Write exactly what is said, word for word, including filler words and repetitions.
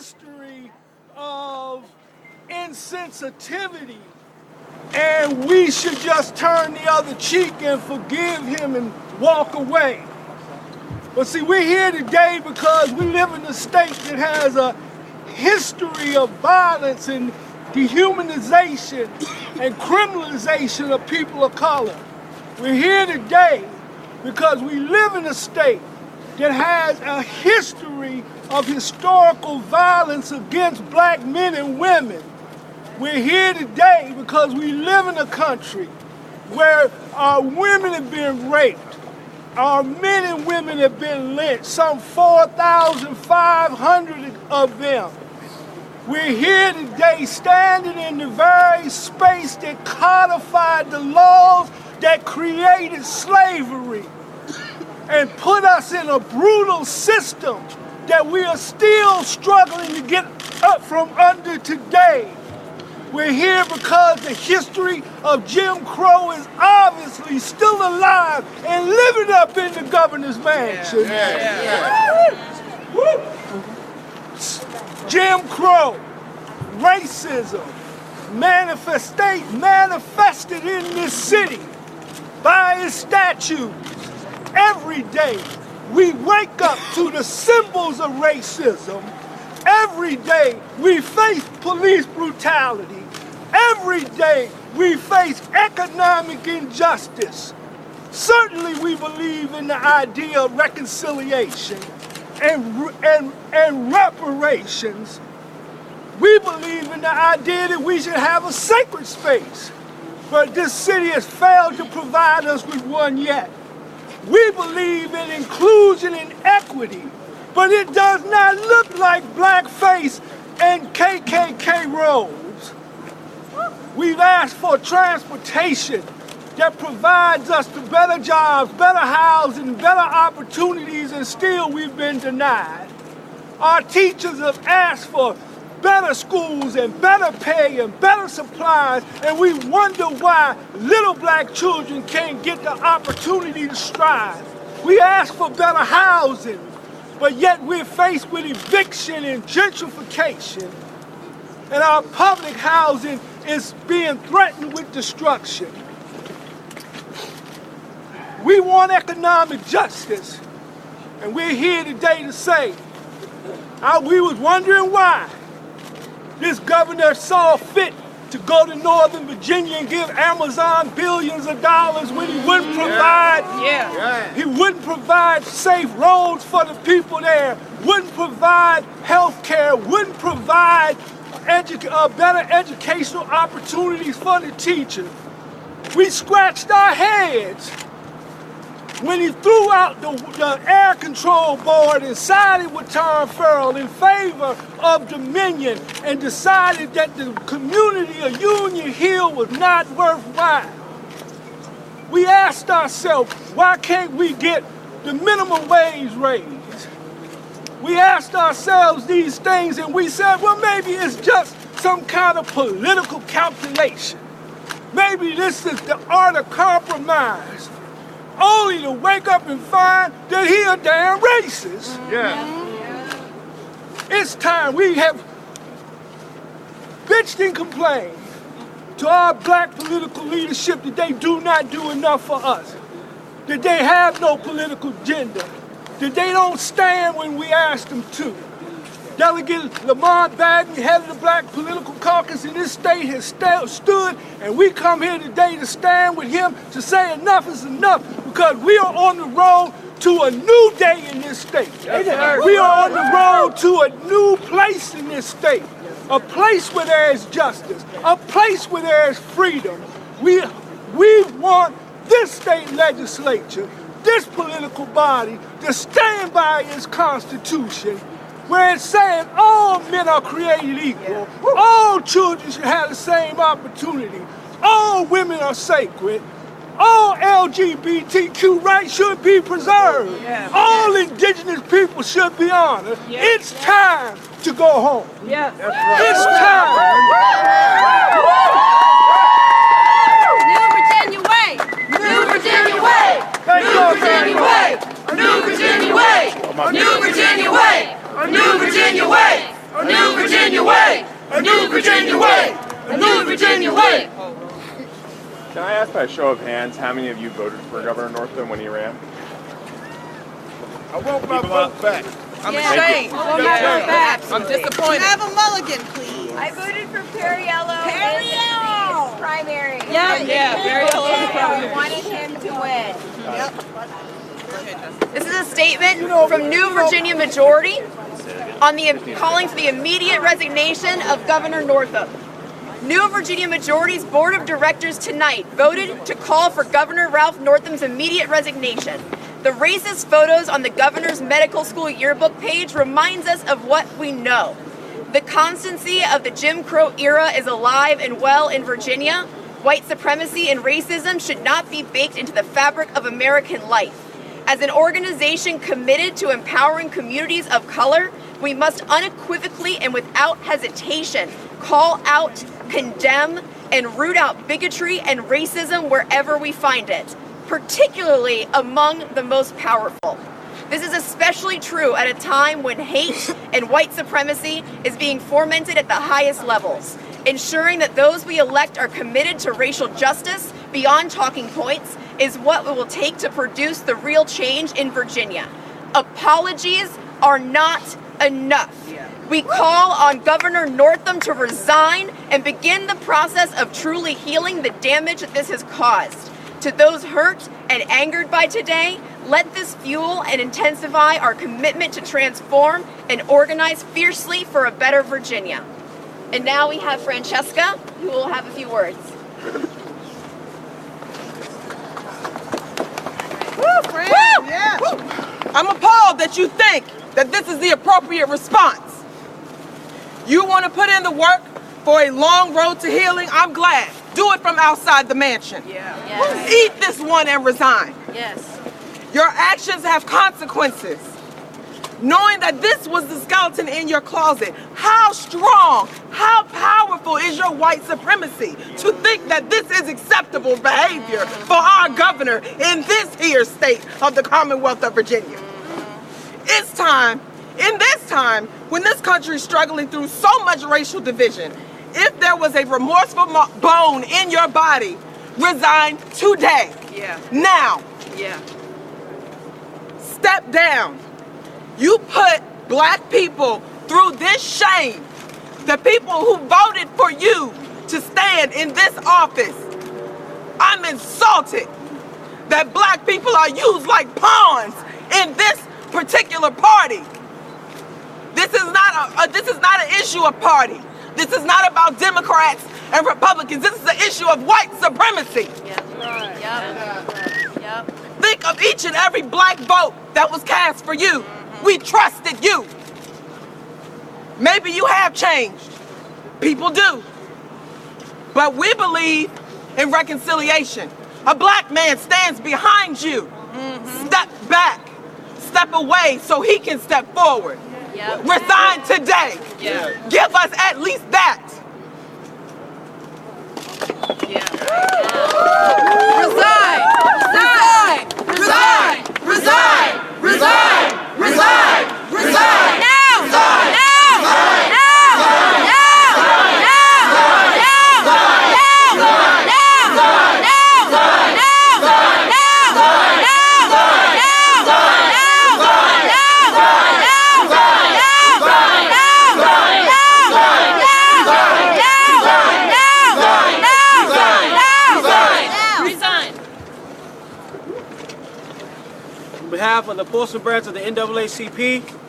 history of insensitivity, and we should just turn the other cheek and forgive him and walk away. But see, we're here today because we live in a state that has a history of violence and dehumanization and criminalization of people of color. We're here today because we live in a state that has a history of historical violence against black men and women. We're here today because we live in a country where our women have been raped, our men and women have been lynched, some four thousand five hundred of them. We're here today standing in the very space that codified the laws that created slavery and put us in a brutal system that we are still struggling to get up from under today. We're here because the history of Jim Crow is obviously still alive and living up in the governor's mansion. Yeah, yeah, yeah. Jim Crow, racism, manifestate, manifested in this city by its statues. Every day we wake up to the symbols of racism. Every day we face police brutality. Every day we face economic injustice. Certainly we believe in the idea of reconciliation and, and, and reparations. We believe in the idea that we should have a sacred space, but this city has failed to provide us with one yet. We believe in inclusion and equity, but it does not look like blackface and K K K robes. We've asked for transportation that provides us the better jobs, better housing, better opportunities, and still we've been denied. Our teachers have asked for better schools and better pay and better supplies, and we wonder why little black children can't get the opportunity to strive. We ask for better housing, but yet we're faced with eviction and gentrification, and our public housing is being threatened with destruction. We want economic justice, and we're here today to say, uh, we was wondering why this governor saw fit to go to Northern Virginia and give Amazon billions of dollars when he wouldn't provide, yeah. Yeah. he wouldn't provide safe roads for the people there, wouldn't provide health care, wouldn't provide edu uh, better educational opportunities for the teachers. We scratched our heads when he threw out the, the air control board and sided with Tom Farrell in favor of Dominion and decided that the community of Union Hill was not worthwhile. We asked ourselves, why can't we get the minimum wage raised? We asked ourselves these things and we said, well, maybe it's just some kind of political calculation. Maybe this is the art of compromise, only to wake up and find that he a damn racist. Yeah. It's time. We have bitched and complained to our black political leadership that they do not do enough for us, that they have no political agenda, that they don't stand when we ask them to. Delegate Lamont Bagby, head of the Black Political Caucus in this state, has st stood, and we come here today to stand with him to say enough is enough, because we are on the road to a new day in this state. Yes, we are on the road to a new place in this state, a place where there is justice, a place where there is freedom. We, we want this state legislature, this political body, to stand by its constitution, where it's saying all men are created equal, all children should have the same opportunity, all women are sacred, all L G B T Q rights should be preserved, yeah. all indigenous people should be honored. Yeah. It's time to go home. Yeah. That's right. It's time. New Virginia way. New Virginia way. New Virginia way. New Virginia way. New Virginia way. New Virginia way. New Virginia way! The New Virginia way! Can I ask by a show of hands how many of you voted for Governor Northam when he ran? I want my vote back. I'm Yeah. ashamed. I want my vote back. I'm disappointed. Have a mulligan, please. I voted for Perriello Perriello! in his primary. Yeah, yeah, Perriello in the primary. I wanted him to win. Yep. This is a statement from New Virginia Majority on the calling for the immediate resignation of Governor Northam. New Virginia Majority's Board of Directors tonight voted to call for Governor Ralph Northam's immediate resignation. The racist photos on the governor's medical school yearbook page reminds us of what we know. The constancy of the Jim Crow era is alive and well in Virginia. White supremacy and racism should not be baked into the fabric of American life. As an organization committed to empowering communities of color, we must unequivocally and without hesitation call out, condemn, and root out bigotry and racism wherever we find it, particularly among the most powerful. This is especially true at a time when hate and white supremacy is being fomented at the highest levels. Ensuring that those we elect are committed to racial justice beyond talking points is what it will take to produce the real change in Virginia. Apologies are not enough. We call on Governor Northam to resign and begin the process of truly healing the damage that this has caused. To those hurt and angered by today, let this fuel and intensify our commitment to transform and organize fiercely for a better Virginia. And now we have Francesca, who will have a few words. Woo, Fran. Woo. Yeah. Woo. I'm appalled that you think that this is the appropriate response. You want to put in the work for a long road to healing? I'm glad. Do it from outside the mansion. Yeah. Yes. Eat this one and resign. Yes. Your actions have consequences. Knowing that this was the skeleton in your closet, how strong, how powerful is your white supremacy to think that this is acceptable behavior for our governor in this here state of the Commonwealth of Virginia? It's time, in this time, when this country is struggling through so much racial division, if there was a remorseful mo- bone in your body, resign today. Yeah. Now. Yeah. Step down. You put black people through this shame. The people who voted for you to stand in this office. I'm insulted that black people are used like pawns in this particular party. This is not a, a this is not an issue of party. This is not about Democrats and Republicans. This is an issue of white supremacy. Yep. Right. Yep. Yep. Think of each and every black vote that was cast for you. We trusted you. Maybe you have changed. People do. But we believe in reconciliation. A black man stands behind you. Mm-hmm. Step back. Step away so he can step forward. Yep. Resign today. Yeah. Give us at least that. Yeah. Resign! Resign! Resign! Resign! Resign! Resign! Resign! Now! Now! Now! Now! Now! On behalf of the Postal branch of the N double A C P,